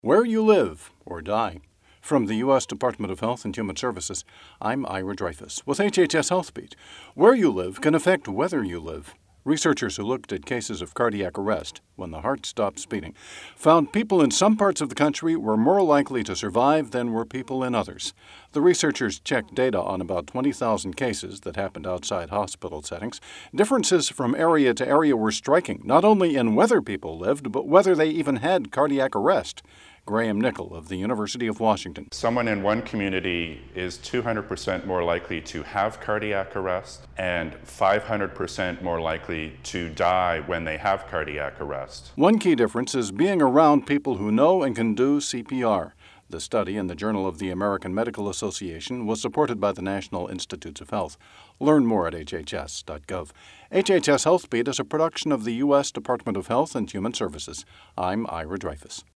Where you live or die. From the U.S. Department of Health and Human Services, I'm Ira Dreyfus with HHS HealthBeat. Where you live can affect whether you live. Researchers who looked at cases of cardiac arrest, when the heart stops beating, found people in some parts of the country were more likely to survive than were people in others. The researchers checked data on about 20,000 cases that happened outside hospital settings. Differences from area to area were striking, not only in whether people lived, but whether they even had cardiac arrest. Graham Nickel of the University of Washington. Someone in one community is 200% more likely to have cardiac arrest and 500% more likely to die when they have cardiac arrest. One key difference is being around people who know and can do CPR. The study in the Journal of the American Medical Association was supported by the National Institutes of Health. Learn more at hhs.gov. HHS HealthBeat is a production of the U.S. Department of Health and Human Services. I'm Ira Dreyfus.